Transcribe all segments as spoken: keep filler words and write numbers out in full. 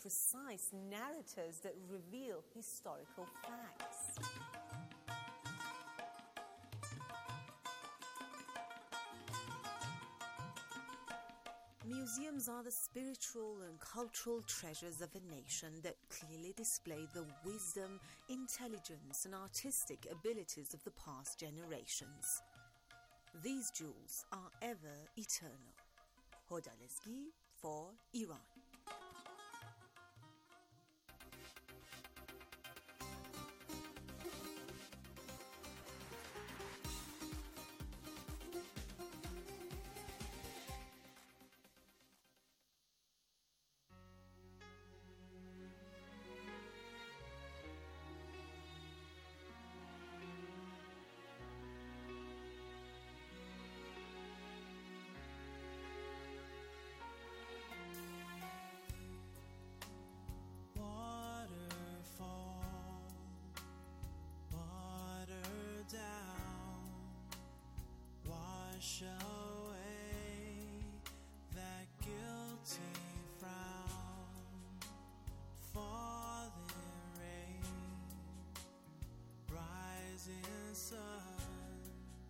precise narratives that reveal historical facts. Museums are the spiritual and cultural treasures of a nation that clearly display the wisdom, intelligence and artistic abilities of the past generations. These jewels are ever eternal. Hoda Lezgi for Iran. Down, wash away that guilty frown, falling rain, rising sun,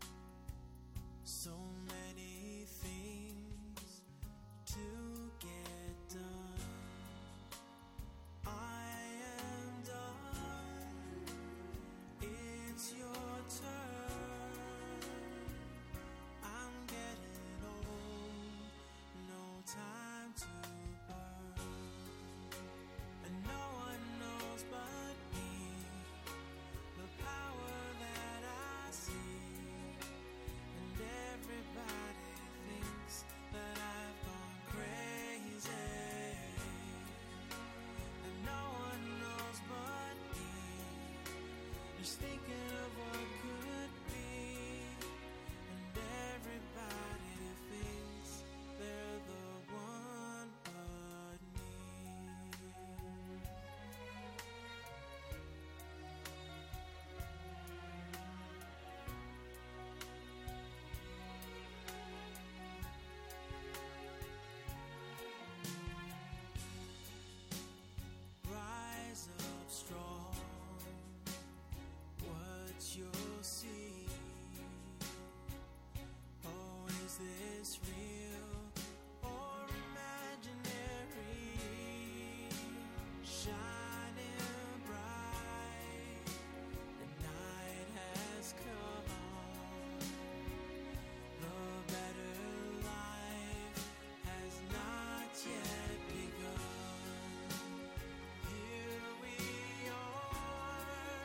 so many things to get done. I am done, it's your turn. I'm getting old, no time to burn, and no one knows but me the power that I see, and everybody thinks that I've gone crazy, and no one knows but me, just thinking of what could be, and everybody thinks they're the one but me. Rise up strong, what you'll see. Oh, is this real or imaginary? Shining bright, the night has come. The better life has not yet begun. Here we are,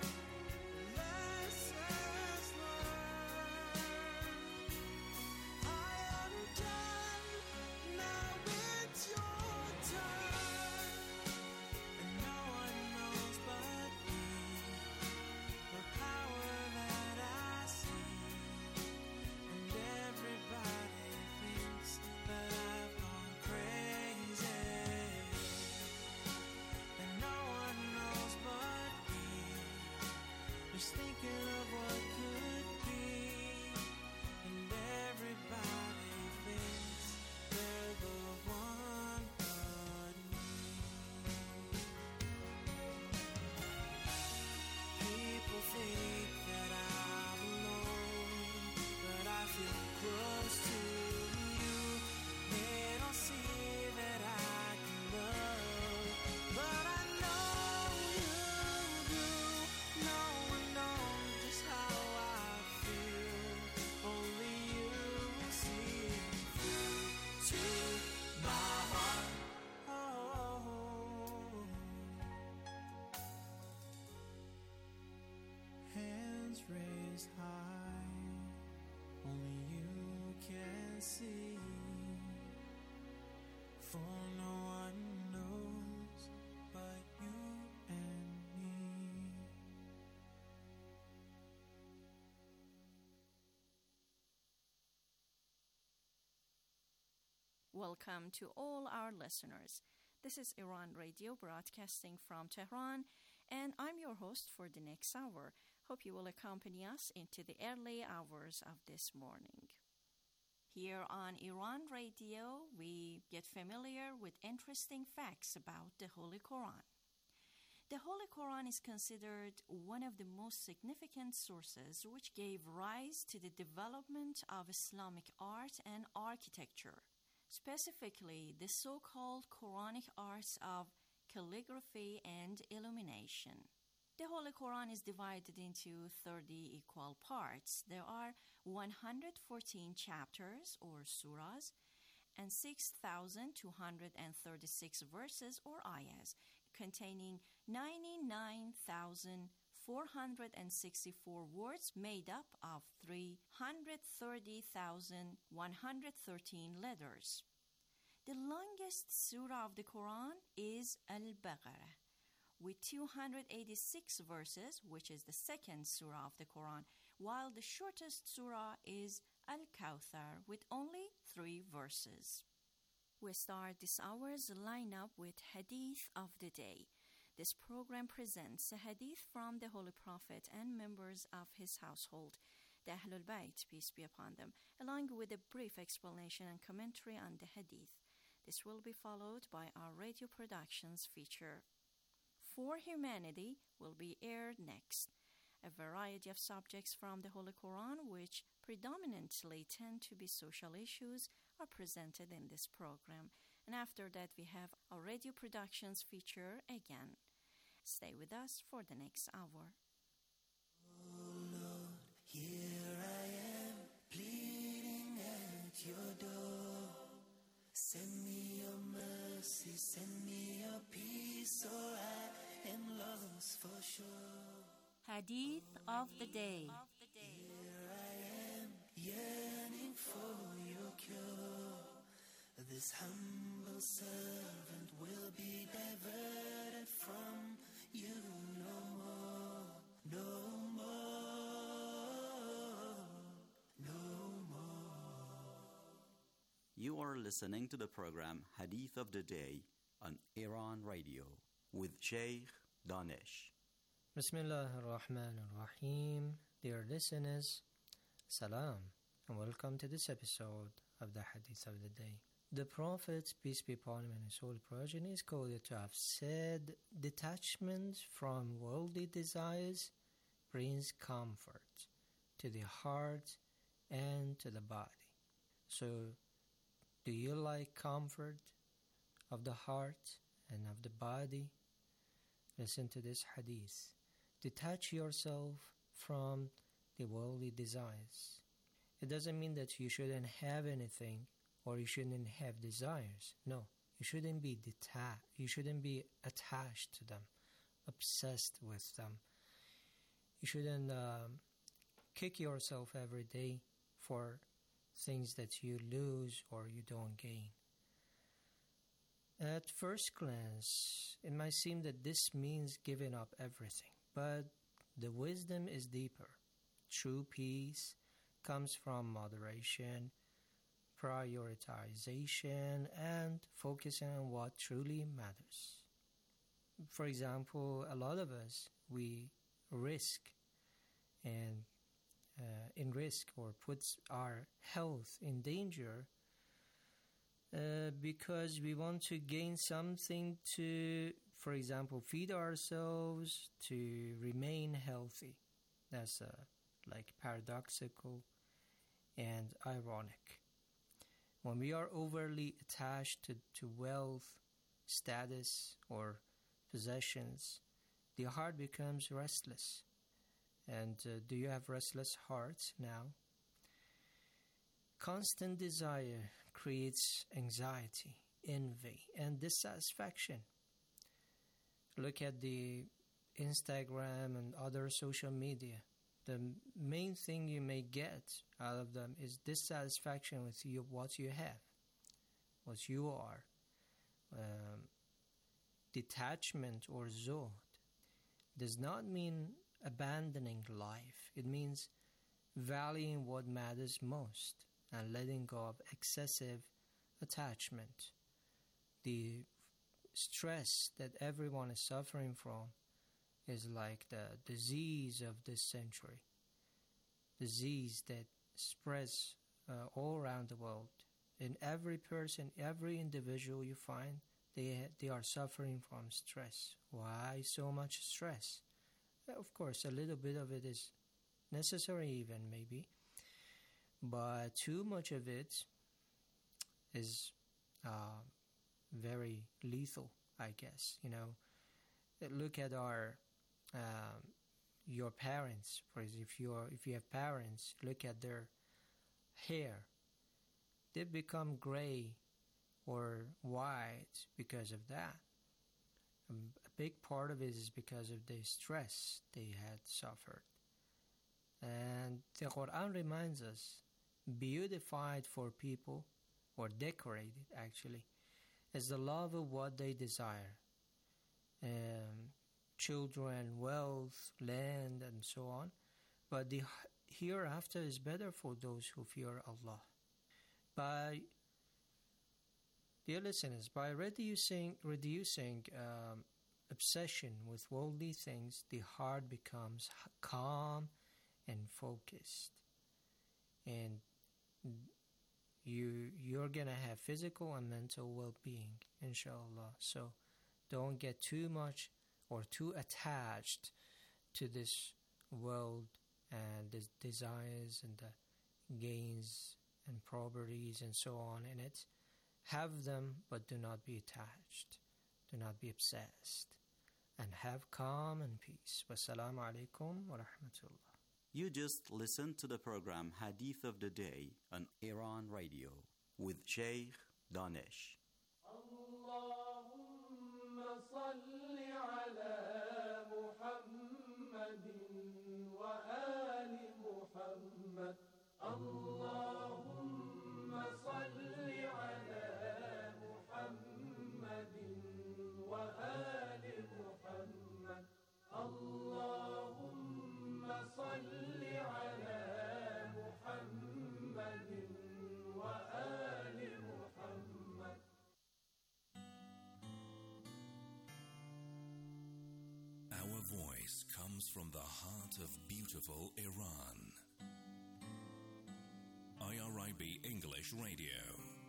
lessons learned. I am done, now it's your turn, and no one knows but me the power that I see, and everybody thinks that I've gone crazy, and no one knows but me, just thinking of what could be, and everybody thinks they're the one but me. People think that I'm alone, but I feel close to you. They don't see that I can love, but I know you do. No one knows just how I feel, only you see through to my heart. Oh, hands raised high, only you can see, for no one knows but you and me. Welcome to all our listeners. This is Iran Radio broadcasting from Tehran, and I'm your host for the next hour. Hope you will accompany us into the early hours of this morning. Here on Iran Radio, we get familiar with interesting facts about the Holy Quran. The Holy Quran is considered one of the most significant sources which gave rise to the development of Islamic art and architecture, specifically the so-called Quranic arts of calligraphy and illumination. The Holy Quran is divided into thirty equal parts. There are one hundred fourteen chapters or surahs and six thousand two hundred thirty-six verses or ayahs, containing ninety-nine thousand four hundred sixty-four words made up of three hundred thirty thousand one hundred thirteen letters. The longest surah of the Quran is Al-Baqarah, with two hundred eighty-six verses, which is the second surah of the Quran, while the shortest surah is Al-Kawthar, with only three verses. We start this hour's lineup with Hadith of the Day. This program presents a hadith from the Holy Prophet and members of his household, the Ahlul Bayt, peace be upon them, along with a brief explanation and commentary on the hadith. This will be followed by our radio productions feature. For Humanity will be aired next. A variety of subjects from the Holy Quran, which predominantly tend to be social issues, are presented in this program. And after that, we have our radio productions feature again. Stay with us for the next hour. Oh Lord, here I am, pleading at your door. Send me your mercy, send me your peace, or I am lost for sure. Hadith of the Day. Here I am, yearning for your cure. This humble servant will be diverted from you no more, no more, no more. You are listening to the program Hadith of the Day on Iran Radio with Sheikh Danish. Bismillah ar-Rahman ar-Rahim. Dear listeners, salam, and welcome to this episode of the Hadith of the Day. The Prophet, peace be upon him and his holy progeny, is quoted to have said, detachment from worldly desires brings comfort to the heart and to the body. So, do you like comfort of the heart and of the body? Listen to this hadith. Detach yourself from the worldly desires. It doesn't mean that you shouldn't have anything or you shouldn't have desires. No, you shouldn't be detached. You shouldn't be attached to them, obsessed with them. You shouldn't um, kick yourself every day for things that you lose or you don't gain. At first glance, it might seem that this means giving up everything, but the wisdom is deeper. True peace comes from moderation, prioritization, and focusing on what truly matters. For example, a lot of us, we risk and uh, in risk or puts our health in danger uh, because we want to gain something to, for example, feed ourselves, to remain healthy. That's uh, like paradoxical and ironic. When we are overly attached to, to wealth, status, or possessions, the heart becomes restless. And uh, do you have restless hearts now? Constant desire creates anxiety, envy, and dissatisfaction. Look at the Instagram and other social media. The main thing you may get out of them is dissatisfaction with you, what you have, what you are. Um, detachment or zuhd does not mean abandoning life. It means valuing what matters most and letting go of excessive attachment. The stress that everyone is suffering from is like the disease of this century. Disease that spreads uh, all around the world. In every person, every individual you find, they they are suffering from stress. Why so much stress? Of course, a little bit of it is necessary, even maybe, but too much of it is uh, very lethal, I guess. You know, look at our um, your parents. For example, if you are if you have parents, look at their hair. They become gray or white because of that. A big part of it is because of the stress they had suffered. And the Quran reminds us, beautified for people, or decorated actually, is the love of what they desire. Um, children, wealth, land, and so on. But the hereafter is better for those who fear Allah. By, dear listeners, by reducing, reducing um, obsession with worldly things, the heart becomes calm and focused. And you, you're going to have physical and mental well-being, inshallah. So don't get too much or too attached to this world and the desires and the gains and properties and so on in it. Have them, but do not be attached. Do not be obsessed. And have calm and peace. Wassalamu alaikum wa rahmatullah. You just listened to the program Hadith of the Day on Iran Radio with Sheikh Danish. Allahumma salli ala Muhammadin wa ali Muhammad. Allahumma salli ala Muhammadin wa ali Muhammad. Allahumma salli ala Muhammadin wa ali Muhammad. Our voice comes from the heart of beautiful Iran. I R I B English Radio.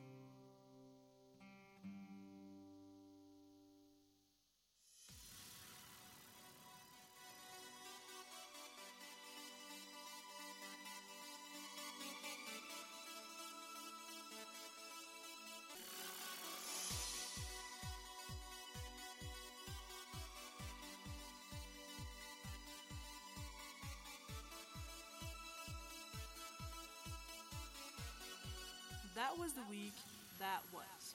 That was the week that was.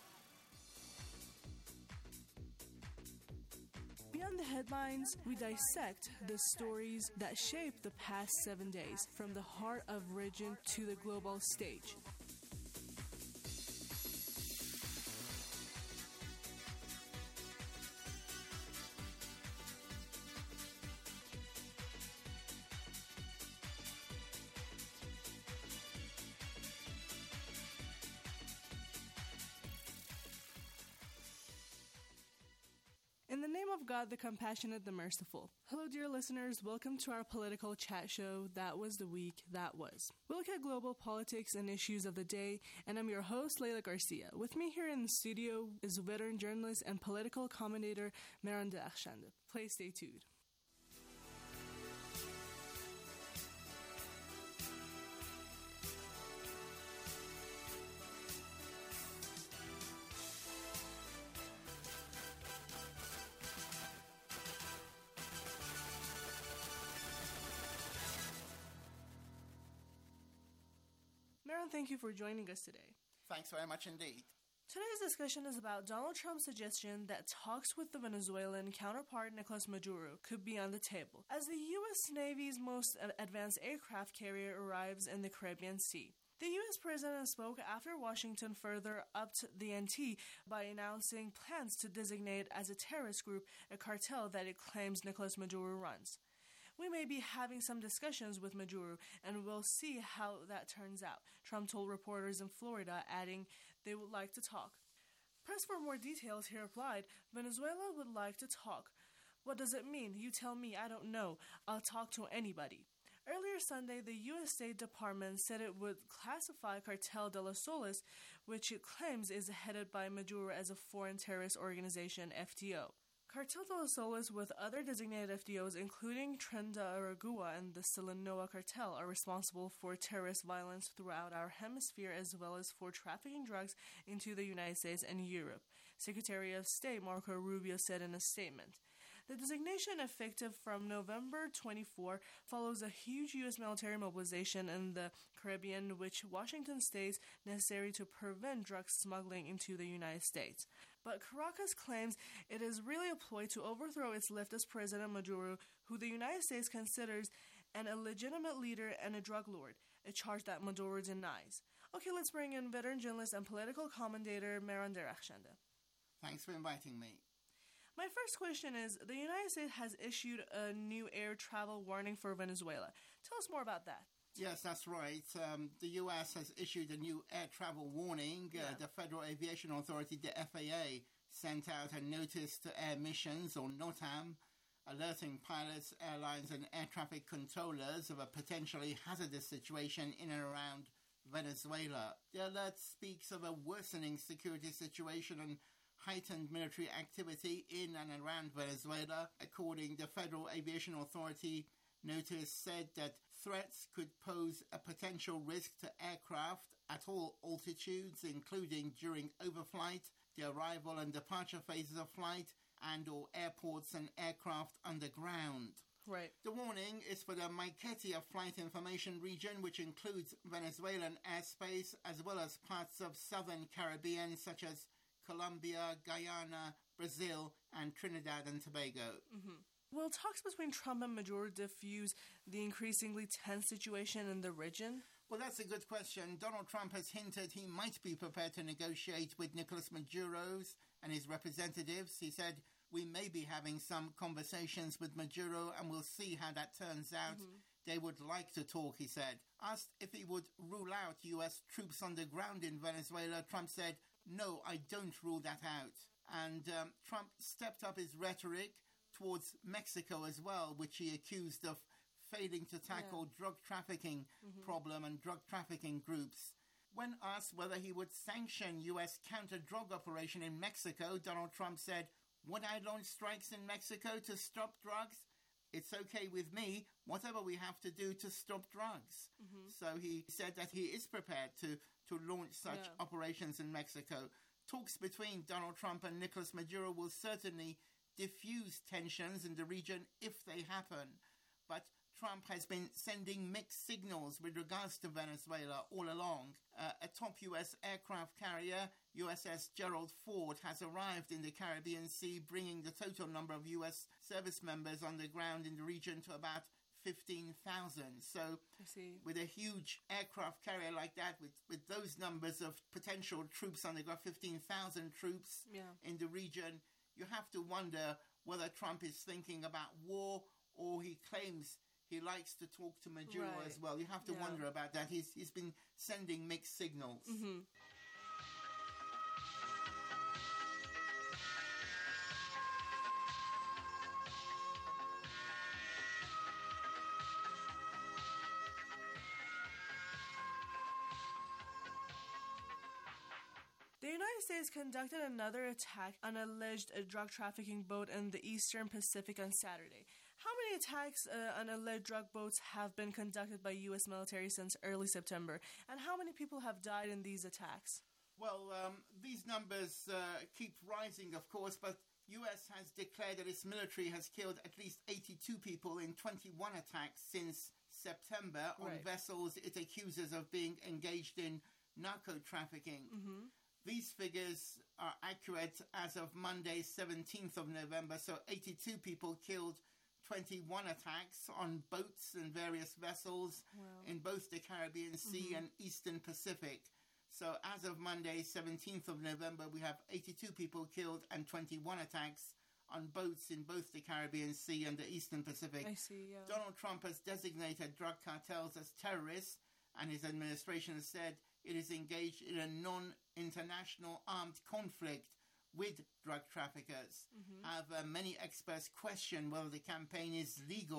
Beyond the headlines, we dissect the stories that shape the past seven days, from the heart of region to the global stage. In the name of God, the compassionate, the merciful. Hello, dear listeners. Welcome to our political chat show, That Was the Week That Was. We look at global politics and issues of the day, and I'm your host, Leila Garcia. With me here in the studio is veteran journalist and political commentator, Mehran Dakhshande. Please stay tuned. Mehran, thank you for joining us today. Thanks very much indeed. Today's discussion is about Donald Trump's suggestion that talks with the Venezuelan counterpart Nicolas Maduro could be on the table as the U S Navy's most advanced aircraft carrier arrives in the Caribbean Sea. The U S president spoke after Washington further upped the ante by announcing plans to designate as a terrorist group a cartel that it claims Nicolas Maduro runs. We may be having some discussions with Maduro, and we'll see how that turns out, Trump told reporters in Florida, adding they would like to talk. Pressed for more details, he replied, Venezuela would like to talk. What does it mean? You tell me. I don't know. I'll talk to anybody. Earlier Sunday, the U S State Department said it would classify Cartel de los Soles, which it claims is headed by Maduro, as a foreign terrorist organization, F T O. Cartel de los Soles, with other designated F D Os, including Tren de Aragua and the Sinaloa Cartel, are responsible for terrorist violence throughout our hemisphere, as well as for trafficking drugs into the United States and Europe, Secretary of State Marco Rubio said in a statement. The designation, effective from November twenty-fourth, follows a huge U S military mobilization in the Caribbean, which Washington states necessary to prevent drug smuggling into the United States. But Caracas claims it is really a ploy to overthrow its leftist President Maduro, who the United States considers an illegitimate leader and a drug lord, a charge that Maduro denies. Okay, let's bring in veteran journalist and political commentator Meron Derachshande. Thanks for inviting me. My first question is, the United States has issued a new air travel warning for Venezuela. Tell us more about that. Yes, that's right. Um, the U S has issued a new air travel warning. Yeah. Uh, the Federal Aviation Authority, the F A A, sent out a notice to Air Missions, or NOTAM, alerting pilots, airlines and air traffic controllers of a potentially hazardous situation in and around Venezuela. The alert speaks of a worsening security situation and heightened military activity in and around Venezuela. According to the Federal Aviation Authority, notice said that threats could pose a potential risk to aircraft at all altitudes, including during overflight, the arrival and departure phases of flight, and or airports and aircraft underground. Right. The warning is for the Maiquetía Flight Information Region, which includes Venezuelan airspace as well as parts of southern Caribbean such as Colombia, Guyana, Brazil, and Trinidad and Tobago. Mm-hmm. Will talks between Trump and Maduro diffuse the increasingly tense situation in the region? Well, that's a good question. Donald Trump has hinted he might be prepared to negotiate with Nicolas Maduro's and his representatives. He said, "We may be having some conversations with Maduro and we'll see how that turns out." Mm-hmm. They would like to talk, he said. Asked if he would rule out U S troops on the ground in Venezuela, Trump said, "No, I don't rule that out." And um, Trump stepped up his rhetoric towards Mexico as well, which he accused of failing to tackle yeah. drug trafficking mm-hmm. problem and drug trafficking groups. When asked whether he would sanction U S counter-drug operation in Mexico, Donald Trump said, "Would I launch strikes in Mexico to stop drugs? It's okay with me, whatever we have to do to stop drugs." Mm-hmm. So he said that he is prepared to, to launch such yeah. operations in Mexico. Talks between Donald Trump and Nicolas Maduro will certainly diffuse tensions in the region if they happen. But Trump has been sending mixed signals with regards to Venezuela all along. Uh, a top U S aircraft carrier, U S S Gerald Ford, has arrived in the Caribbean Sea, bringing the total number of U S service members on the ground in the region to about fifteen thousand. So with a huge aircraft carrier like that, with, with those numbers of potential troops on the ground, fifteen thousand troops yeah. in the region, you have to wonder whether Trump is thinking about war or he claims he likes to talk to Maduro right. as well. You have to yeah. wonder about that. He's he's been sending mixed signals. Mm-hmm. The United States conducted another attack on an alleged uh, drug trafficking boat in the Eastern Pacific on Saturday. How many attacks uh, on alleged drug boats have been conducted by U S military since early September? And how many people have died in these attacks? Well, um, these numbers uh, keep rising, of course, but U S has declared that its military has killed at least eighty-two people in twenty-one attacks since September on right. vessels it accuses of being engaged in narco-trafficking. Mm-hmm. These figures are accurate as of Monday, seventeenth of November, so eighty-two people killed, twenty-one attacks on boats and various vessels wow. in both the Caribbean Sea mm-hmm. and Eastern Pacific. So as of Monday, seventeenth of November, we have eighty-two people killed and twenty-one attacks on boats in both the Caribbean Sea and the Eastern Pacific. I see, yeah. Donald Trump has designated drug cartels as terrorists, and his administration has said it is engaged in a non-international armed conflict with drug traffickers. Mm-hmm. Have uh, many experts question whether the campaign is legal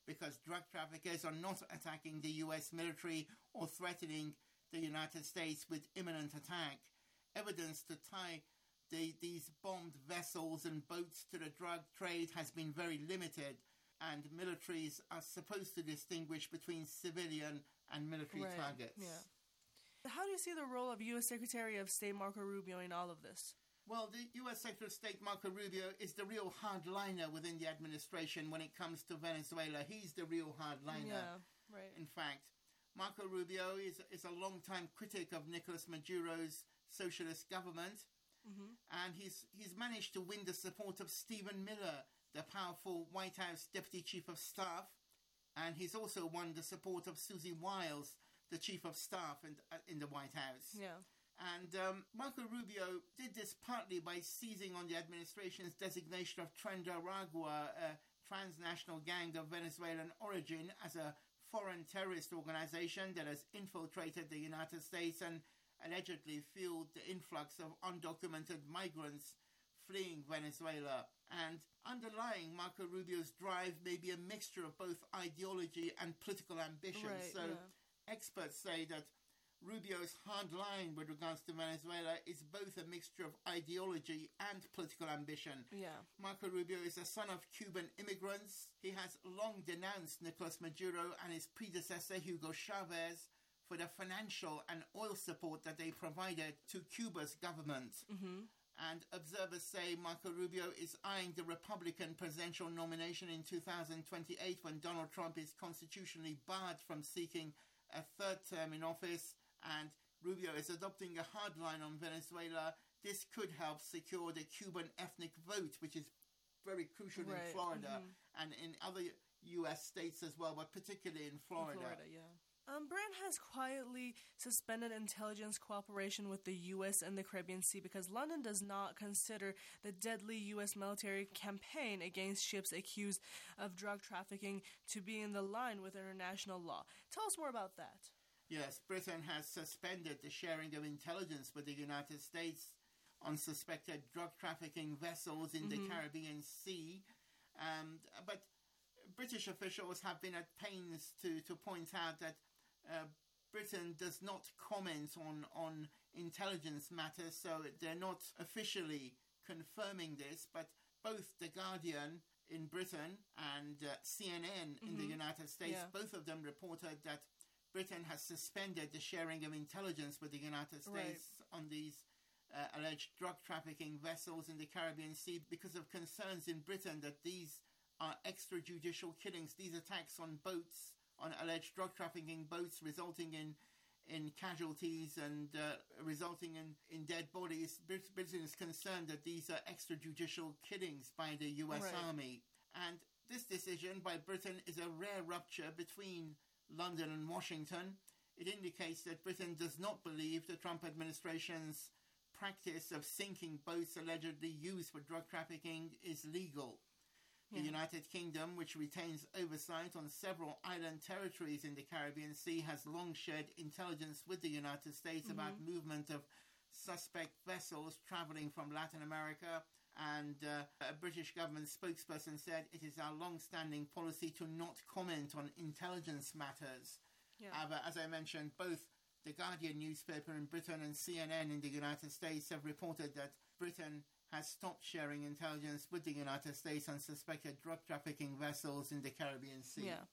because drug traffickers are not attacking the U S military or threatening the United States with imminent attack. Evidence to tie the, these bombed vessels and boats to the drug trade has been very limited, and militaries are supposed to distinguish between civilian and military right. targets. Yeah. How do you see the role of U S Secretary of State Marco Rubio in all of this? Well, the U S Secretary of State Marco Rubio is the real hardliner within the administration when it comes to Venezuela. He's the real hardliner. Yeah, right. In fact, Marco Rubio is, is a long-time critic of Nicolas Maduro's socialist government, mm-hmm. and he's he's managed to win the support of Stephen Miller, the powerful White House Deputy Chief of Staff, and he's also won the support of Susie Wiles, the Chief of Staff in, uh, in the White House. Yeah. And um, Marco Rubio did this partly by seizing on the administration's designation of Tren de Aragua, a transnational gang of Venezuelan origin, as a foreign terrorist organization that has infiltrated the United States and allegedly fueled the influx of undocumented migrants fleeing Venezuela. And underlying Marco Rubio's drive may be a mixture of both ideology and political ambition. Right, so yeah. experts say that Rubio's hard line with regards to Venezuela is both a mixture of ideology and political ambition. Yeah. Marco Rubio is a son of Cuban immigrants. He has long denounced Nicolas Maduro and his predecessor Hugo Chavez for the financial and oil support that they provided to Cuba's government. Mm-hmm. And observers say Marco Rubio is eyeing the Republican presidential nomination in two thousand twenty-eight when Donald Trump is constitutionally barred from seeking a third term in office, and Rubio is adopting a hard line on Venezuela. This could help secure the Cuban ethnic vote, which is very crucial right. in Florida mm-hmm. and in other U S states as well, but particularly in Florida. In Florida, yeah. Um, Britain has quietly suspended intelligence cooperation with the U S and the Caribbean Sea because London does not consider the deadly U S military campaign against ships accused of drug trafficking to be in the line with international law. Tell us more about that. Yes, Britain has suspended the sharing of intelligence with the United States on suspected drug trafficking vessels in mm-hmm. the Caribbean Sea. Um, but British officials have been at pains to, to point out that uh, Britain does not comment on, on intelligence matters, so they're not officially confirming this, but both The Guardian in Britain and uh, C N N in mm-hmm. the United States, yeah. both of them reported that Britain has suspended the sharing of intelligence with the United States right. on these uh, alleged drug trafficking vessels in the Caribbean Sea because of concerns in Britain that these are extrajudicial killings, these attacks on boats, on alleged drug trafficking boats resulting in in casualties and uh, resulting in, in dead bodies. Britain is concerned that these are extrajudicial killings by the U S right. Army. And this decision by Britain is a rare rupture between London and Washington. It indicates that Britain does not believe the Trump administration's practice of sinking boats allegedly used for drug trafficking is legal. The yeah. United Kingdom, which retains oversight on several island territories in the Caribbean Sea, has long shared intelligence with the United States mm-hmm. about movement of suspect vessels traveling from Latin America. And uh, a British government spokesperson said it is our long-standing policy to not comment on intelligence matters. Yeah. However, as I mentioned, both The Guardian newspaper in Britain and C N N in the United States have reported that Britain has stopped sharing intelligence with the United States on suspected drug trafficking vessels in the Caribbean Sea. Yeah.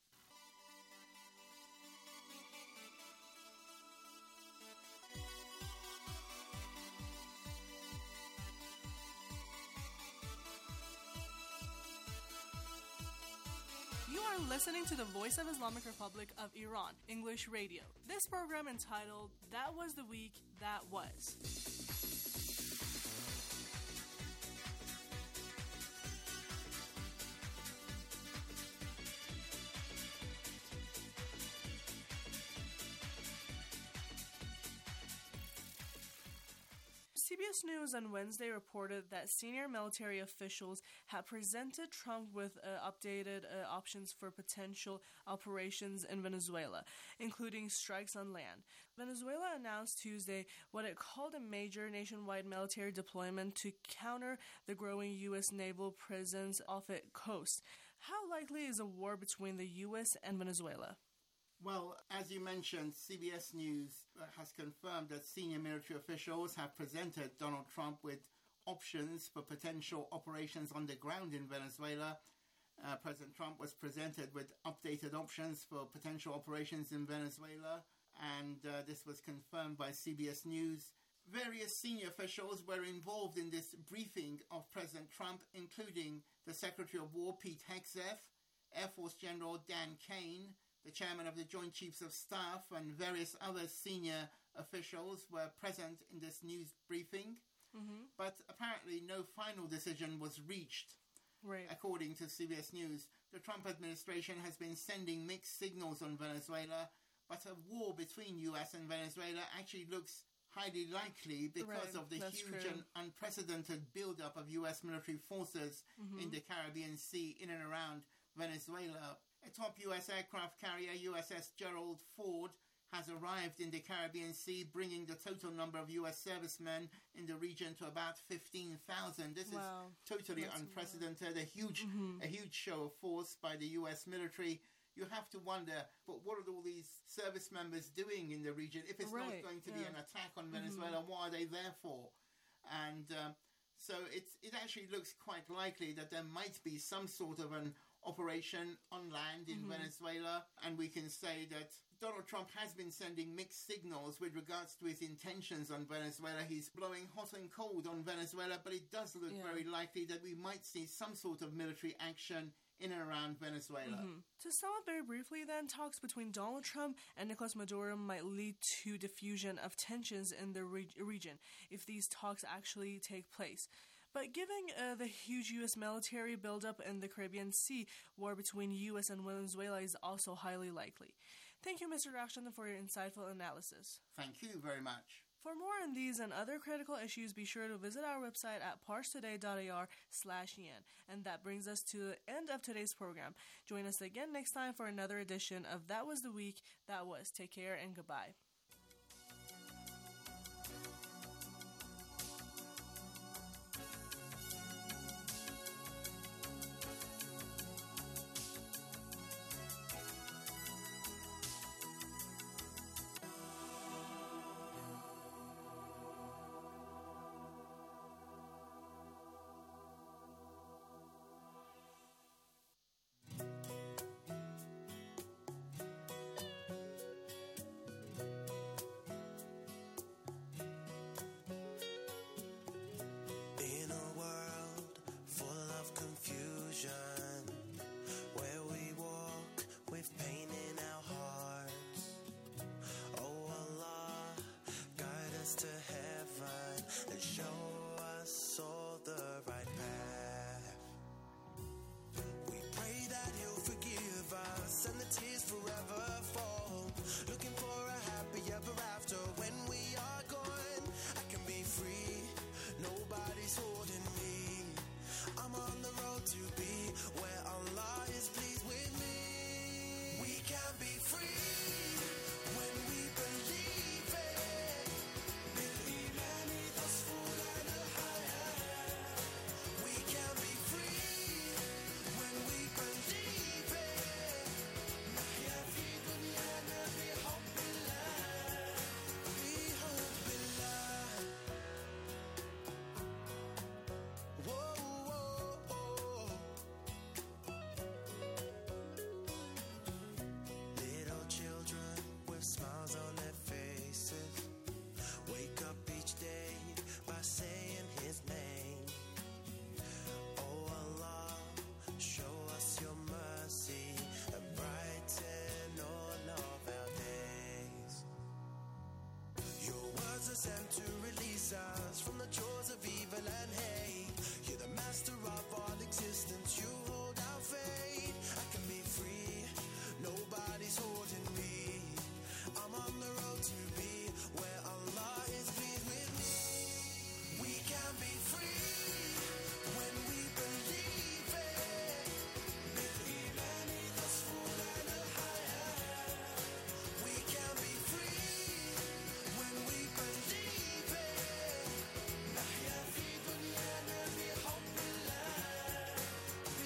You are listening to the Voice of Islamic Republic of Iran, English Radio. This program entitled, That Was the Week That Was. C B S News on Wednesday reported that senior military officials have presented Trump with uh, updated uh, options for potential operations in Venezuela, including strikes on land. Venezuela announced Tuesday what it called a major nationwide military deployment to counter the growing U S naval presence off its coast. How likely is a war between the U S and Venezuela? Well, as you mentioned, C B S News uh, has confirmed that senior military officials have presented Donald Trump with options for potential operations on the ground in Venezuela. Uh, President Trump was presented with updated options for potential operations in Venezuela, and uh, this was confirmed by C B S News. Various senior officials were involved in this briefing of President Trump, including the Secretary of War, Pete Hegseth, Air Force General Dan Kane, the Chairman of the Joint Chiefs of Staff, and various other senior officials were present in this news briefing. Mm-hmm. But apparently no final decision was reached. Right. According to C B S News, the Trump administration has been sending mixed signals on Venezuela, but a war between U S and Venezuela actually looks highly likely because right. of the That's huge true. and unprecedented buildup of U S military forces mm-hmm. in the Caribbean Sea in and around Venezuela. A top U S aircraft carrier, U S S Gerald Ford, has arrived in the Caribbean Sea, bringing the total number of U S servicemen in the region to about fifteen thousand. This wow. is totally That's unprecedented, a huge, mm-hmm. a huge show of force by the U S military. You have to wonder, but what are all these service members doing in the region? If it's right. not going to yeah. be an attack on Venezuela, mm-hmm. what are they there for? And um, so it's, it actually looks quite likely that there might be some sort of an operation on land in mm-hmm. Venezuela, and we can say that Donald Trump has been sending mixed signals with regards to his intentions on Venezuela. He's blowing hot and cold on Venezuela, but it does look yeah. very likely that we might see some sort of military action in and around Venezuela. Mm-hmm. To sum up very briefly then, talks between Donald Trump and Nicolas Maduro might lead to diffusion of tensions in the re- region if these talks actually take place. But given uh, the huge U S military buildup in the Caribbean Sea, war between U S and Venezuela is also highly likely. Thank you, Mister Rakshan, for your insightful analysis. Thank you very much. For more on these and other critical issues, be sure to visit our website at parstoday.ar slash yen. And that brings us to the end of today's program. Join us again next time for another edition of That Was the Week, That Was. Take care and goodbye. In a world full of confusion, where we walk with pain in our hearts, oh Allah, guide us to heaven and show us all the right path. We pray that He'll forgive us and the tears forever fall, looking for a happy ever after. When we are gone, I can be free. Nobody's holding me. I'm on the road to be where Allah is pleased with me. We can be free when we believe it. بالإيمان تصفو لنا الحياة. We can be free when we believe it. نحيا في دنيانا بحب الله. بحب الله. Whoa, whoa, whoa. Little children with smiles on their faces wake up each day by saying His name. Oh Allah, show us your mercy and brighten all of our days. Your words are sent to release us from the jaws of evil and hate. You're the master of all existence. You hold our fate. I can be free. Nobody's holding me. I'm on the road to be where Allah is pleased with me. We can be free when we believe it. بالإيمان تصفو لنا الحياة. We can be free when we believe it. نحيا في دنيانا بحب الله.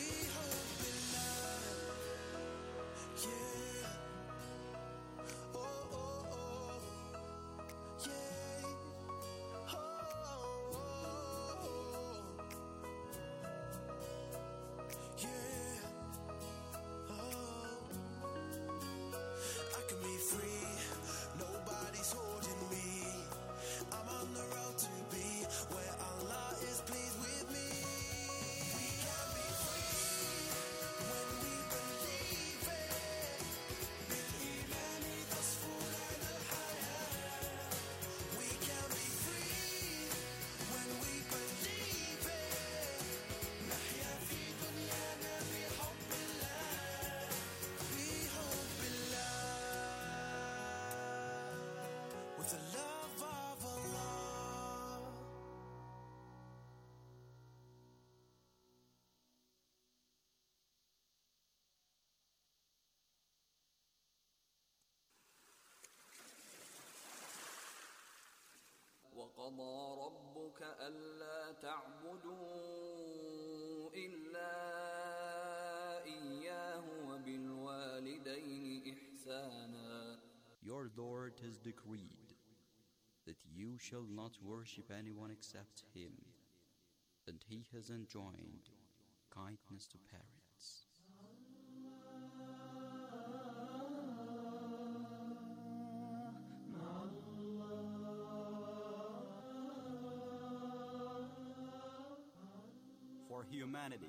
وقضى ربك ألا تعبدوا إلا إياه وبالوالدين إحسانا. Your Lord has decreed that you shall not worship anyone except Him, and He has enjoined kindness to parents. For humanity.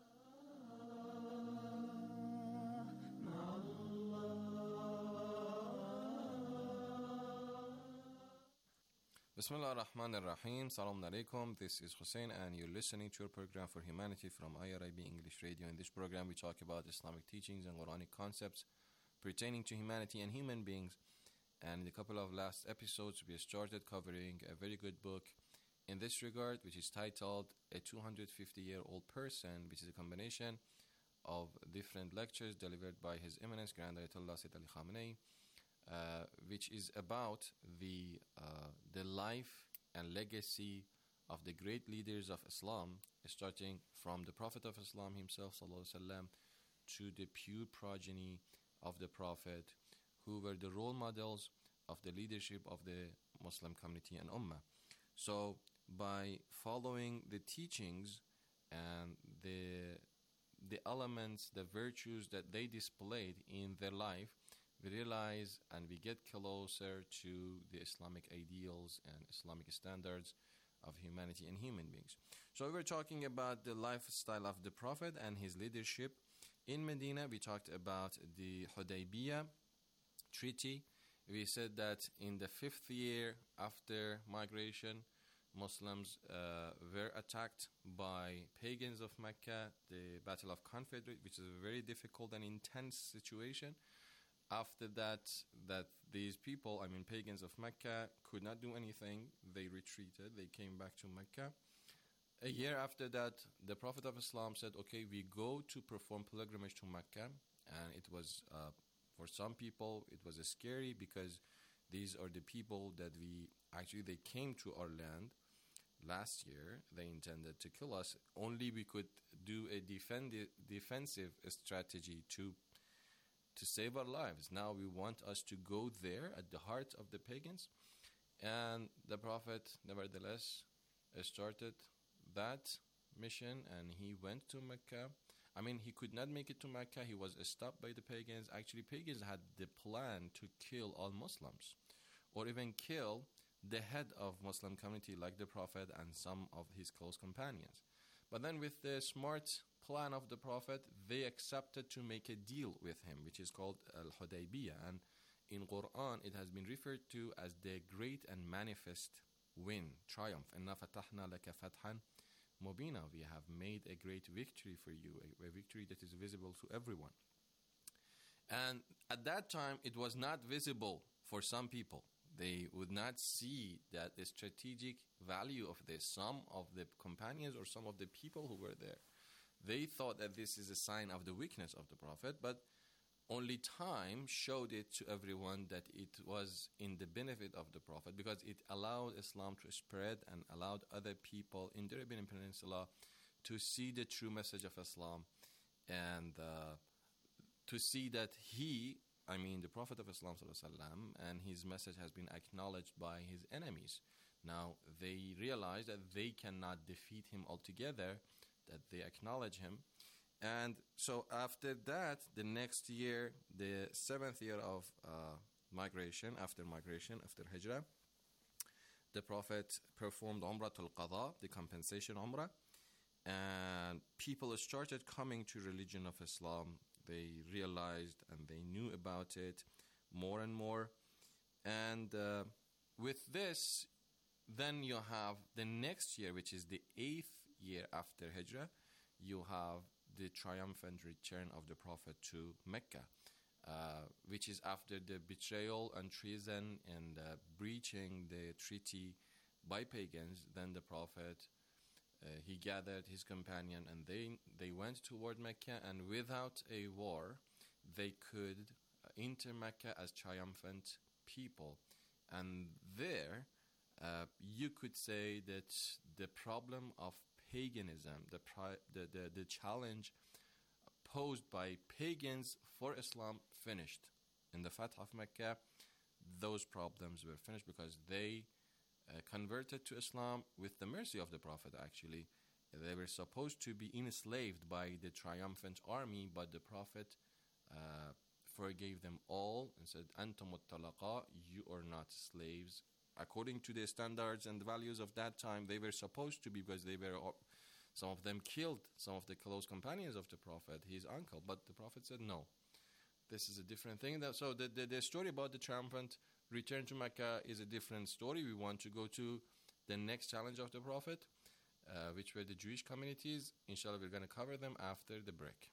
Bismillah ar-Rahman ar-Rahim. Salam alaikum. This is Hussein and you're listening to your program for humanity from I R I B English Radio. In this program we talk about Islamic teachings and Quranic concepts pertaining to humanity and human beings. And in a couple of last episodes we started covering a very good book in this regard, which is titled A two hundred fifty year old Person, which is a combination of different lectures delivered by His Eminence Grand Ayatollah Sayyid Ali Khamenei, Uh, which is about the uh, the life and legacy of the great leaders of Islam, starting from the Prophet of Islam himself, sallallahu alaihi wasallam, to the pure progeny of the Prophet, who were the role models of the leadership of the Muslim community and Ummah. So, by following the teachings and the the elements, the virtues that they displayed in their life, we realize and we get closer to the Islamic ideals and Islamic standards of humanity and human beings. So we were talking about the lifestyle of the Prophet and his leadership in Medina. We talked about the Hudaybiyah Treaty. We said that in the fifth year after migration, Muslims uh, were attacked by pagans of Mecca, the Battle of Confederate, which is a very difficult and intense situation. After that, that these people, I mean pagans of Mecca, could not do anything. They retreated. They came back to Mecca. A year after that, the Prophet of Islam said, okay, we go to perform pilgrimage to Mecca. And it was, uh, for some people, it was uh, scary because these are the people that we, actually they came to our land last year. They intended to kill us. Only we could do a defendi- defensive strategy to to save our lives. Now we want us to go there at the heart of the pagans. And the Prophet, nevertheless, started that mission and he went to Mecca. I mean, he could not make it to Mecca. He was stopped by the pagans. Actually, pagans had the plan to kill all Muslims or even kill the head of Muslim community like the Prophet and some of his close companions. But then with the smart plan of the Prophet, they accepted to make a deal with him, which is called Al-Hudaybiyah. And in Quran, it has been referred to as the great and manifest win, triumph. إِنَّا فَتَحْنَا لَكَ فَتْحًا مُبِينًا. We have made a great victory for you, a, a victory that is visible to everyone. And at that time, it was not visible for some people. They would not see that the strategic value of this. Some of the companions or some of the people who were there, they thought that this is a sign of the weakness of the Prophet, but only time showed it to everyone that it was in the benefit of the Prophet because it allowed Islam to spread and allowed other people in the Arabian Peninsula to see the true message of Islam and uh, to see that he, I mean the Prophet of Islam and his message has been acknowledged by his enemies. Now they realize that they cannot defeat him altogether, that they acknowledge him. And so after that, the next year, the seventh year of uh, migration, after migration, after Hijrah, the Prophet performed Umratul Qadha, the compensation Umrah, and people started coming to religion of Islam. They realized and they knew about it more and more. And uh, with this, then you have the next year, which is the eighth year after Hijrah, you have the triumphant return of the Prophet to Mecca, uh, which is after the betrayal and treason and uh, breaching the treaty by pagans. Then the Prophet, uh, he gathered his companion and they, they went toward Mecca, and without a war, they could enter Mecca as triumphant people. And there, uh, you could say that the problem of paganism, the, pri- the, the, the challenge posed by pagans for Islam finished. In the Fath of Mecca, those problems were finished because they uh, converted to Islam with the mercy of the Prophet, actually. They were supposed to be enslaved by the triumphant army, but the Prophet uh, forgave them all and said, Antum at-talaqa, you are not slaves. According to the standards and values of that time, they were supposed to be, because they were, some of them killed some of the close companions of the Prophet, his uncle. But the Prophet said, no, this is a different thing. So the, the, the story about the triumphant return to Mecca is a different story. We want to go to the next challenge of the Prophet, uh, which were the Jewish communities. Inshallah, we're going to cover them after the break.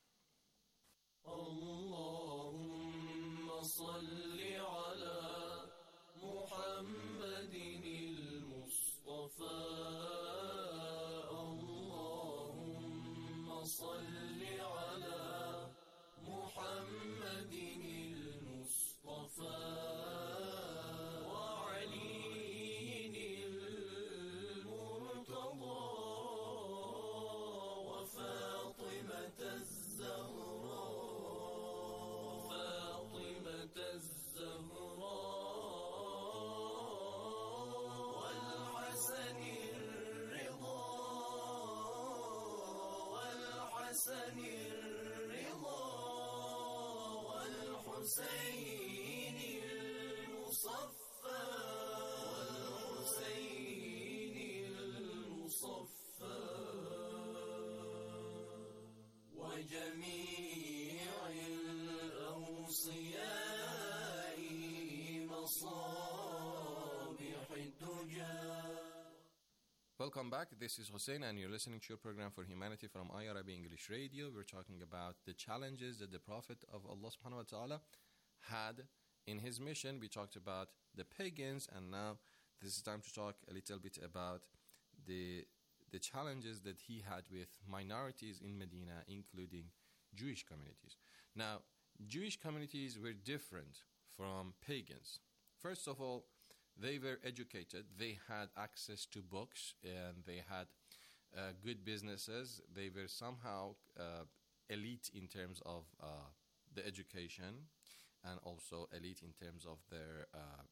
اللهم صل على محمد المصطفى اللهم صل على محمد المصطفى وعلي المرتضى وفاطمة الزهراء فاطمة الزهراء والحسن الرضا والحسن الرضا والحسين المصفى والحسين المصفى وجميع الأوصياء مصابيح الدجى. Welcome back. This is Hussein, and you're listening to your program for humanity from I R I B English Radio. We're talking about the challenges that the Prophet of Allah subhanahu wa ta'ala had in his mission. We talked about the pagans, and now this is time to talk a little bit about the the challenges that he had with minorities in Medina, including Jewish communities. Now, Jewish communities were different from pagans. First of all, they were educated, they had access to books, and they had uh, good businesses. They were somehow uh, elite in terms of uh, the education, and also elite in terms of their uh,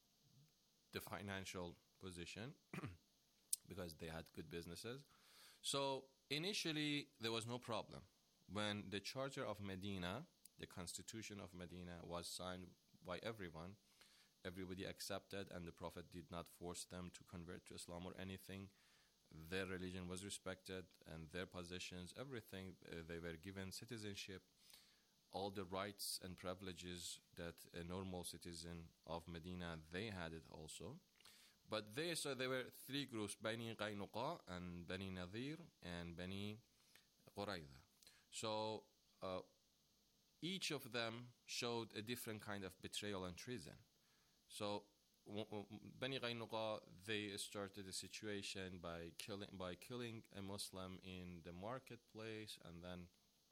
the financial position, because they had good businesses. So initially, there was no problem. When the Charter of Medina, the Constitution of Medina, was signed by everyone, everybody accepted, and the Prophet did not force them to convert to Islam or anything. Their religion was respected, and their possessions, everything, uh, they were given citizenship, all the rights and privileges that a normal citizen of Medina, they had it also. But they, so there were three groups, Bani Qaynuqa and Bani Nadir and Bani Qurayza. So uh, each of them showed a different kind of betrayal and treason. So w- w- Bani Qaynuqa, they started a situation by killing by killing a Muslim in the marketplace, and then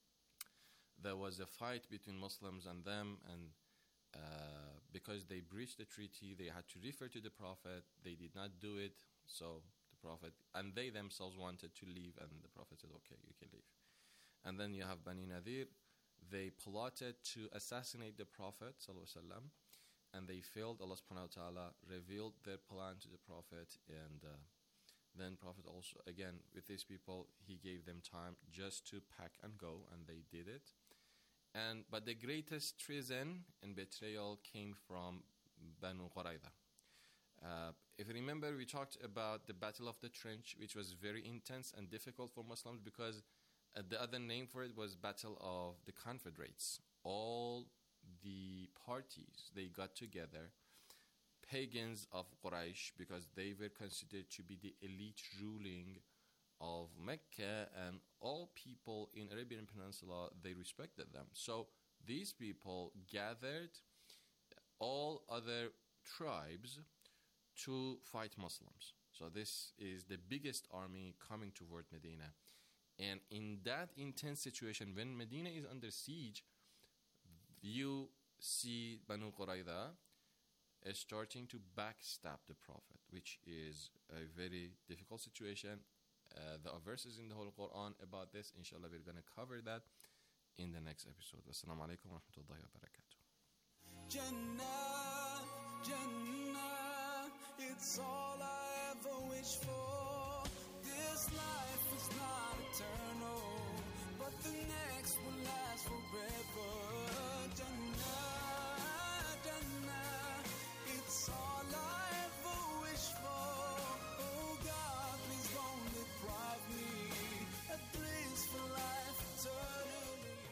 there was a fight between Muslims and them, and uh, because they breached the treaty, they had to refer to the Prophet. They did not do it, so the Prophet, and they themselves wanted to leave, and the Prophet said, okay, you can leave. And then you have Bani Nadir. They plotted to assassinate the Prophet sallallahu alaihi wasallam, and they failed. Allah subhanahu wa ta'ala revealed their plan to the Prophet, and uh, then Prophet also, again, with these people, he gave them time just to pack and go, and they did it. And but the greatest treason and betrayal came from Banu Qurayza. Uh, if you remember, we talked about the Battle of the Trench, which was very intense and difficult for Muslims, because uh, the other name for it was Battle of the Confederates. All the parties, they got together, pagans of Quraysh, because they were considered to be the elite ruling of Mecca, and all people in Arabian Peninsula, they respected them. So these people gathered all other tribes to fight Muslims. So this is the biggest army coming toward Medina. And in that intense situation, when Medina is under siege, you see Banu Qurayza is starting to backstab the Prophet, which is a very difficult situation. Uh, there are verses in the Holy Quran about this. Inshallah, we're going to cover that in the next episode. Assalamu alaikum wa rahmatullahi wa barakatuh. Jannah, Jannah, it's all I ever wish for. This life is not eternal, but the next will last forever. Jannah, Jannah, it's all I ever wish for. Oh God, please don't deprive me a blissful life eternally.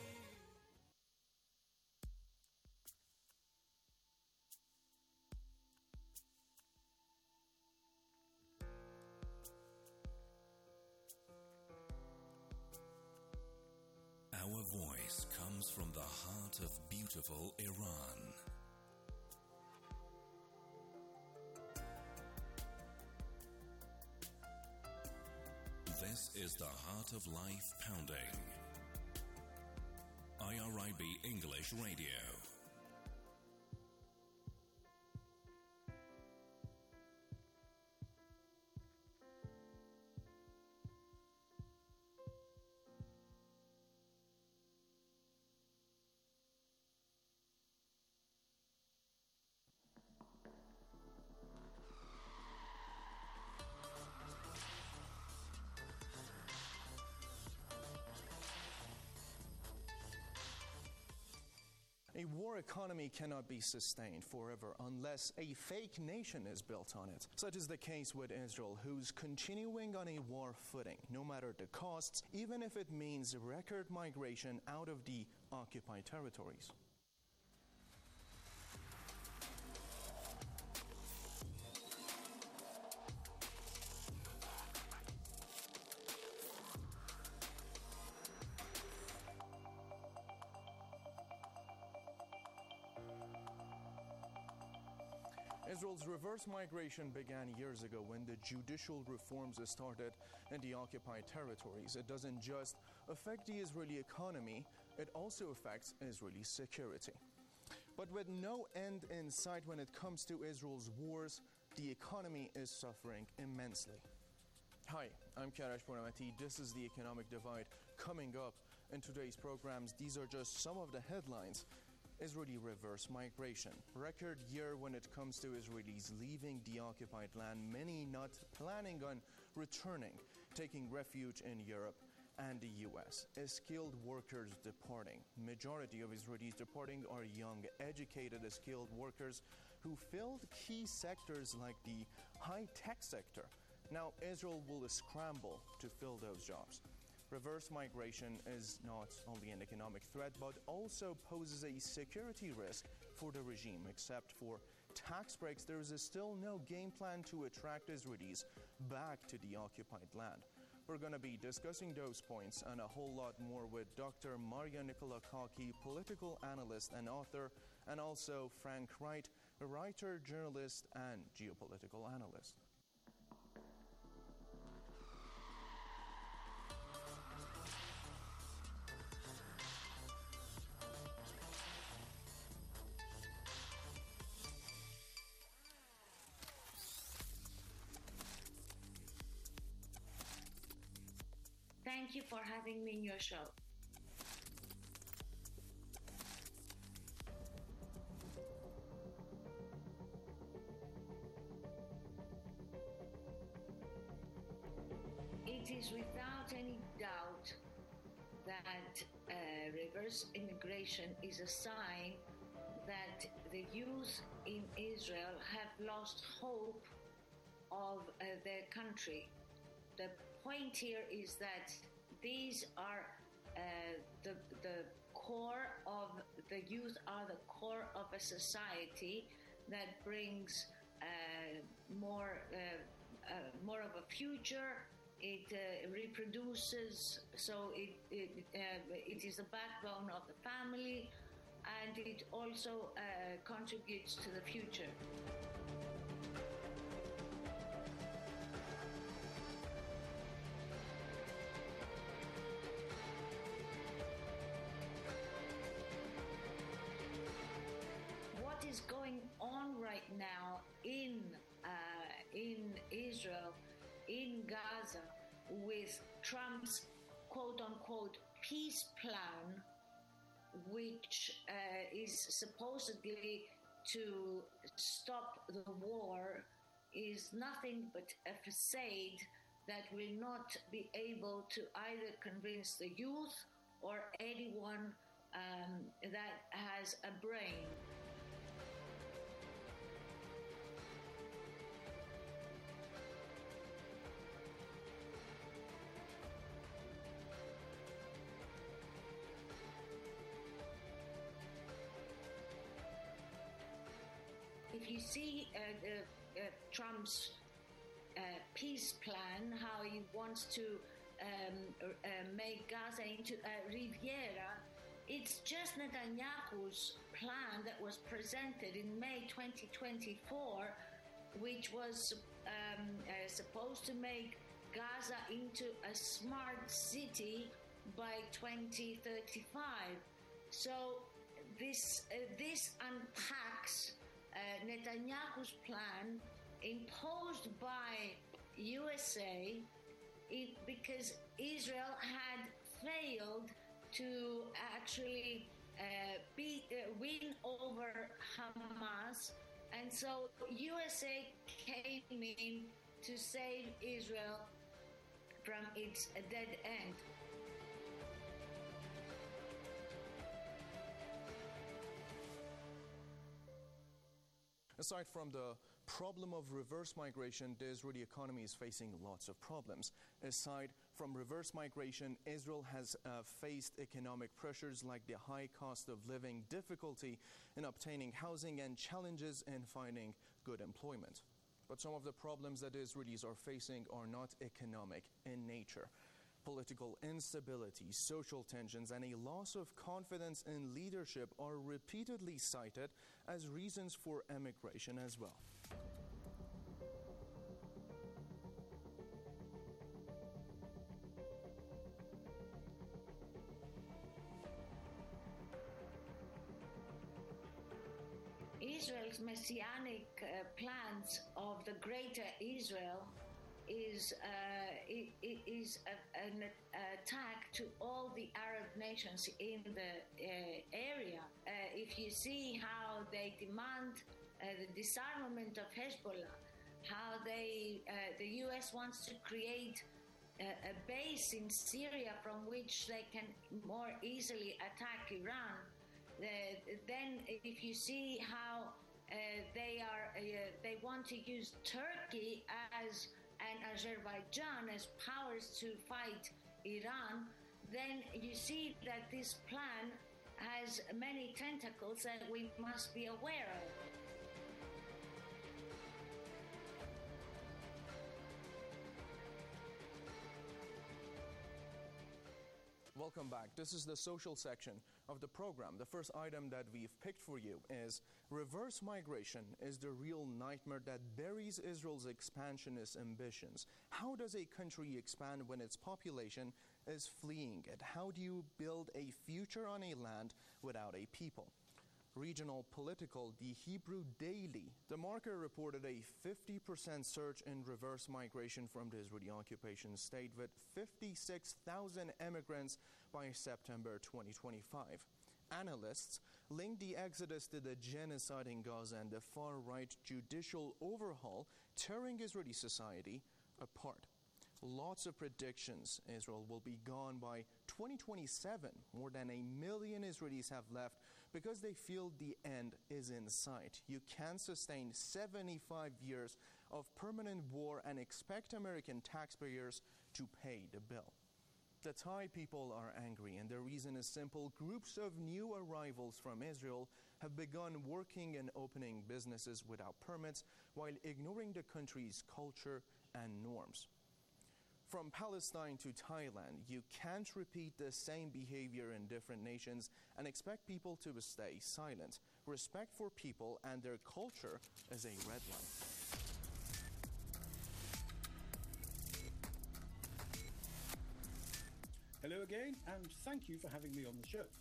Our voice comes from the heart of beautiful Iran. This is the Heart of Life Pounding. I R I B English Radio. A war economy cannot be sustained forever unless a fake nation is built on it. Such is the case with Israel, who's continuing on a war footing, no matter the costs, even if it means record migration out of the occupied territories. Israel's reverse migration began years ago when the judicial reforms started in the occupied territories. It doesn't just affect the Israeli economy, it also affects Israeli security. But with no end in sight when it comes to Israel's wars, the economy is suffering immensely. Hi, I'm Karash Purnamati. This is the Economic Divide. Coming up in today's programs, these are just some of the headlines. Israeli reverse migration. Record year when it comes to Israelis leaving the occupied land, many not planning on returning, taking refuge in Europe and the U S. Skilled workers departing. Majority of Israelis departing are young, educated, skilled workers who filled key sectors like the high-tech sector. Now Israel will scramble to fill those jobs. Reverse migration is not only an economic threat, but also poses a security risk for the regime. Except for tax breaks, there is still no game plan to attract Israelis back to the occupied land. We're going to be discussing those points and a whole lot more with Doctor Maria Nikolakaki, political analyst and author, and also Frank Wright, a writer, journalist, and geopolitical analyst. Thank you for having me in your show. It is without any doubt that uh, reverse immigration is a sign that the youth in Israel have lost hope of uh, their country. The point here is that these are uh, the, the core of the youth are the core of a society that brings uh, more uh, uh, more of a future. It uh, reproduces, so it it, uh, it is the backbone of the family, and it also uh, contributes to the future. What is going on right now Israel in Gaza with Trump's quote-unquote peace plan, which uh, is supposedly to stop the war, is nothing but a facade that will not be able to either convince the youth or anyone um, that has a brain. If you see uh, uh, uh, Trump's uh, peace plan, how he wants to um, uh, make Gaza into a Riviera, it's just Netanyahu's plan that was presented in May twenty twenty-four, which was um, uh, supposed to make Gaza into a smart city by twenty thirty-five. So this uh, this unpacks Uh, Netanyahu's plan imposed by U S A it, because Israel had failed to actually uh, beat, uh, win over Hamas, and so U S A came in to save Israel from its dead end. Aside from the problem of reverse migration, the Israeli economy is facing lots of problems. Aside from reverse migration, Israel has uh, faced economic pressures like the high cost of living, difficulty in obtaining housing, and challenges in finding good employment. But some of the problems that Israelis are facing are not economic in nature. Political instability, social tensions, and a loss of confidence in leadership are repeatedly cited as reasons for emigration as well. Israel's messianic uh, plans of the Greater Israel is uh, it, it is a, an attack to all the Arab nations in the uh, area. Uh, if you see how they demand uh, the disarmament of Hezbollah, how they uh, the U S wants to create a, a base in Syria from which they can more easily attack Iran, the, then if you see how uh, they are uh, they want to use Turkey as and Azerbaijan as powers to fight Iran, then you see that this plan has many tentacles that we must be aware of. Welcome back. This is the social section of the program. The first item that we've picked for you is reverse migration is the real nightmare that buries Israel's expansionist ambitions. How does a country expand when its population is fleeing it? How do you build a future on a land without a people? Regional Political, the Hebrew Daily, the marker reported a fifty percent surge in reverse migration from the Israeli occupation state, with fifty-six thousand immigrants by September twenty twenty-five. Analysts link the exodus to the genocide in Gaza and the far-right judicial overhaul tearing Israeli society apart. Lots of predictions. Israel will be gone by twenty twenty-seven. More than a million Israelis have left because they feel the end is in sight. You can't sustain seventy-five years of permanent war and expect American taxpayers to pay the bill. The Thai people are angry, and the reason is simple. Groups of new arrivals from Israel have begun working and opening businesses without permits while ignoring the country's culture and norms. From Palestine to Thailand, you can't repeat the same behavior in different nations and expect people to stay silent. Respect for people and their culture is a red line. Hello again, and thank you for having me on the show.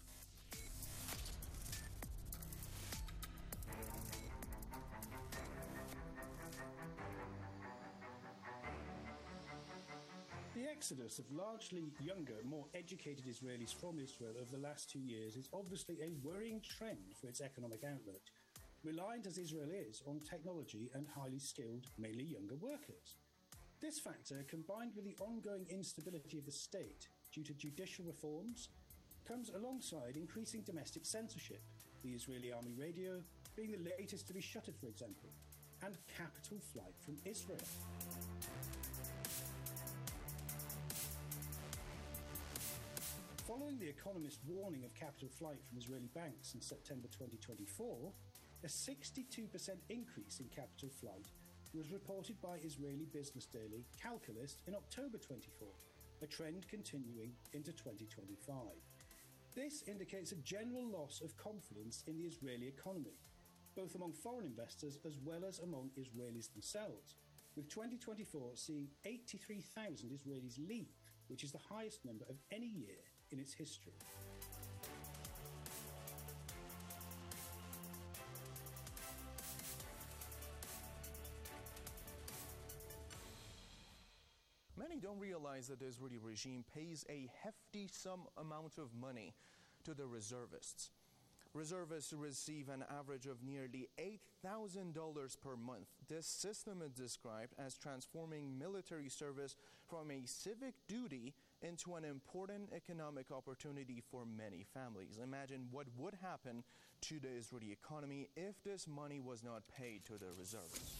exodus of largely younger, more educated Israelis from Israel over the last two years is obviously a worrying trend for its economic outlook, reliant as Israel is on technology and highly skilled, mainly younger workers. This factor, combined with the ongoing instability of the state due to judicial reforms, comes alongside increasing domestic censorship, the Israeli Army radio being the latest to be shuttered, for example, and capital flight from Israel. Following The Economist's warning of capital flight from Israeli banks in September twenty twenty-four, a sixty-two percent increase in capital flight was reported by Israeli business daily Calculist in October twenty-four, a trend continuing into twenty twenty-five. This indicates a general loss of confidence in the Israeli economy, both among foreign investors as well as among Israelis themselves, with twenty twenty-four seeing eighty-three thousand Israelis leave, which is the highest number of any year in its history. Many don't realize that the Israeli regime pays a hefty sum amount of money to the reservists. Reservists receive an average of nearly eight thousand dollars per month. This system is described as transforming military service from a civic duty into an important economic opportunity for many families. Imagine what would happen to the Israeli economy if this money was not paid to the reservists.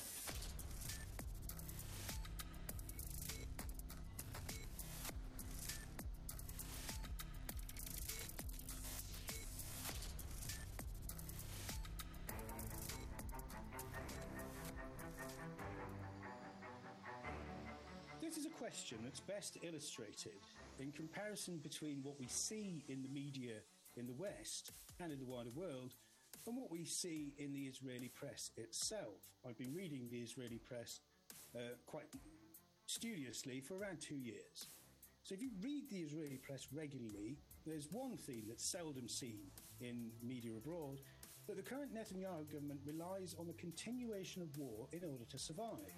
This is a question that's best illustrated in comparison between what we see in the media in the West and in the wider world and what we see in the Israeli press itself. I've been reading the Israeli press uh, quite studiously for around two years. So if you read the Israeli press regularly, there's one theme that's seldom seen in media abroad, that the current Netanyahu government relies on the continuation of war in order to survive.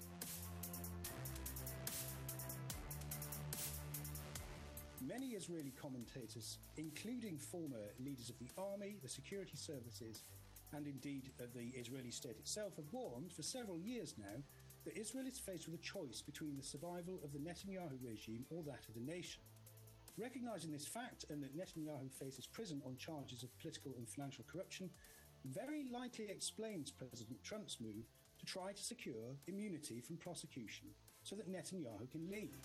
Many Israeli commentators, including former leaders of the army, the security services, and indeed of the Israeli state itself, have warned for several years now that Israel is faced with a choice between the survival of the Netanyahu regime or that of the nation. Recognising this fact and that Netanyahu faces prison on charges of political and financial corruption very likely explains President Trump's move to try to secure immunity from prosecution so that Netanyahu can leave.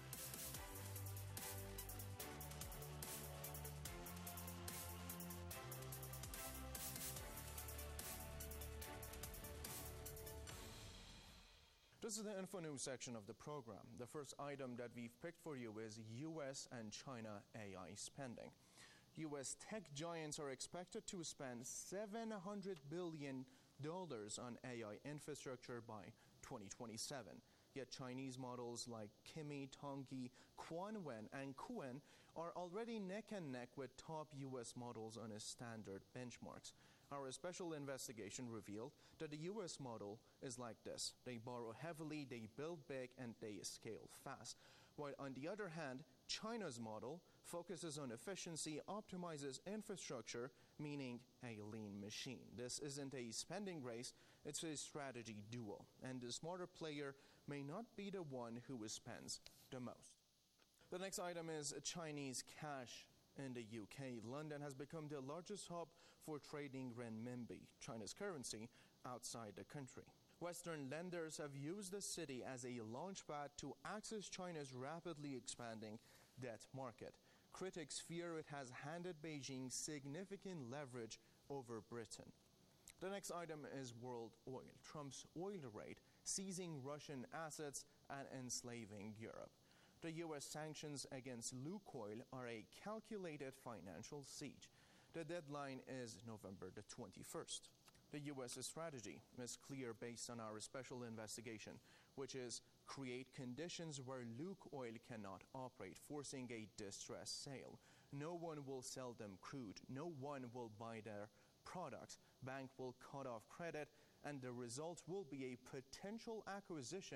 This is the Info News section of the program. The first item that we've picked for you is U S and China A I spending. U S tech giants are expected to spend seven hundred billion dollars on A I infrastructure by twenty twenty-seven. Yet Chinese models like Kimi, Tongyi, Quanwen, and Kuan are already neck and neck with top U S models on its standard benchmarks. Our special investigation revealed that the U S model is like this. They borrow heavily, they build big, and they scale fast. While on the other hand, China's model focuses on efficiency, optimizes infrastructure, meaning a lean machine. This isn't a spending race, it's a strategy duel. And the smarter player may not be the one who spends the most. The next item is Chinese cash in the U K. London has become the largest hub for trading renminbi, China's currency, outside the country. Western lenders have used the city as a launchpad to access China's rapidly expanding debt market. Critics fear it has handed Beijing significant leverage over Britain. The next item is world oil. Trump's oil raid, seizing Russian assets and enslaving Europe. The U S sanctions against Lukoil are a calculated financial siege. The deadline is November the twenty-first. The U S strategy is clear based on our special investigation, which is create conditions where Lukoil cannot operate, forcing a distress sale. No one will sell them crude. No one will buy their products. Bank will cut off credit, and the result will be a potential acquisition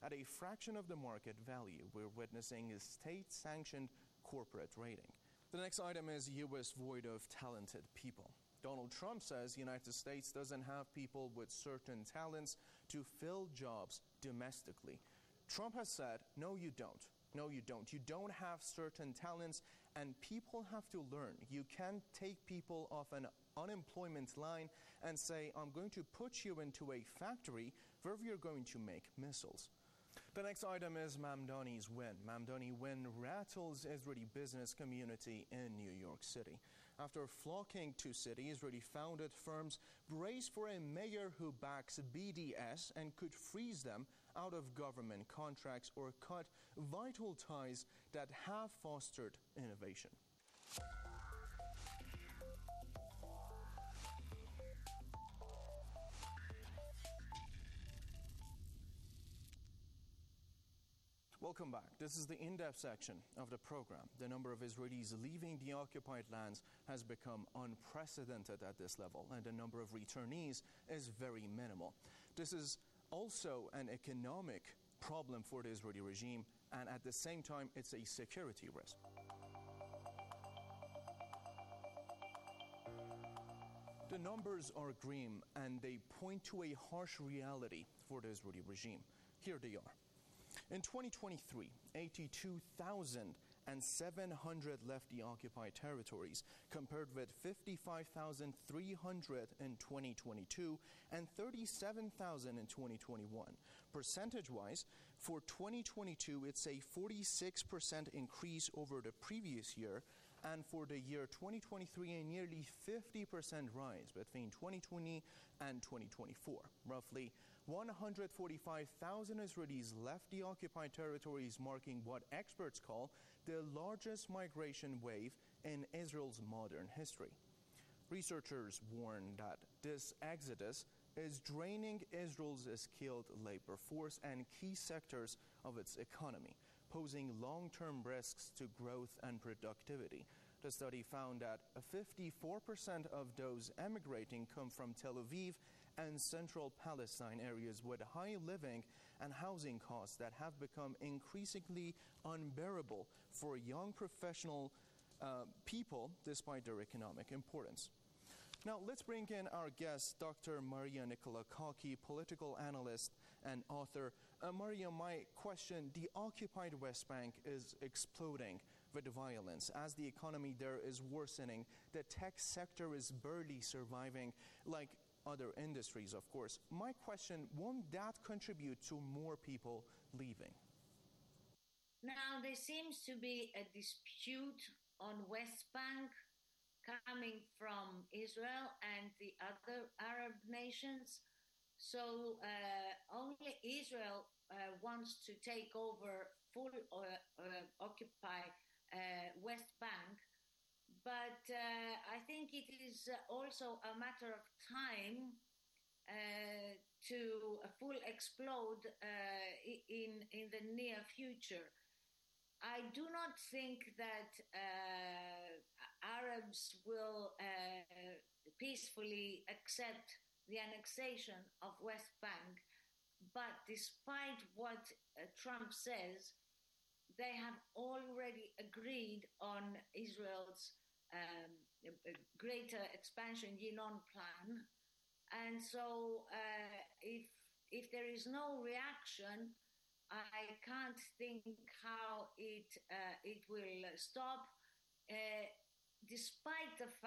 at a fraction of the market value. We're witnessing a state-sanctioned corporate raiding. The next item is U S void of talented people. Donald Trump says the United States doesn't have people with certain talents to fill jobs domestically. Trump has said, no, you don't. No, you don't. You don't have certain talents, and people have to learn. You can't take people off an unemployment line and say, I'm going to put you into a factory where you're going to make missiles. The next item is Mamdani's win. Mamdani win rattles Israeli business community in New York City. After flocking to city, Israeli-founded firms brace for a mayor who backs B D S and could freeze them out of government contracts or cut vital ties that have fostered innovation. Welcome back. This is the in-depth section of the program. The number of Israelis leaving the occupied lands has become unprecedented at this level, and the number of returnees is very minimal. This is also an economic problem for the Israeli regime, and at the same time, it's a security risk. The numbers are grim, and they point to a harsh reality for the Israeli regime. Here they are. In twenty twenty-three, eighty-two thousand seven hundred left the occupied territories, compared with fifty-five thousand three hundred in twenty twenty-two and thirty-seven thousand in twenty twenty-one. Percentage-wise, for twenty twenty-two, it's a forty-six percent increase over the previous year, and for the year twenty twenty-three, a nearly fifty percent rise between twenty twenty and twenty twenty-four. Roughly one hundred forty-five thousand Israelis left the occupied territories, marking what experts call the largest migration wave in Israel's modern history. Researchers warn that this exodus is draining Israel's skilled labor force and key sectors of its economy, posing long-term risks to growth and productivity. The study found that fifty-four percent of those emigrating come from Tel Aviv and central Palestine areas with high living and housing costs that have become increasingly unbearable for young professional uh, people despite their economic importance. Now, let's bring in our guest, Doctor Maria Nikolakaki, political analyst and author. Uh, Maria, my question, the occupied West Bank is exploding with violence. As the economy there is worsening, the tech sector is barely surviving, like other industries, of course. My question, won't that contribute to more people leaving? Now, there seems to be a dispute on West Bank coming from Israel and the other Arab nations. So uh, only Israel uh, wants to take over full uh, uh, occupy uh, West Bank. But uh, I think it is also a matter of time uh, to full explode uh, in, in the near future. I do not think that uh, Arabs will uh, peacefully accept the annexation of West Bank, but despite what uh, Trump says, they have already agreed on Israel's um, greater expansion Yinon plan. And so uh, if, if there is no reaction, I can't think how it uh, it will stop, uh, despite the fact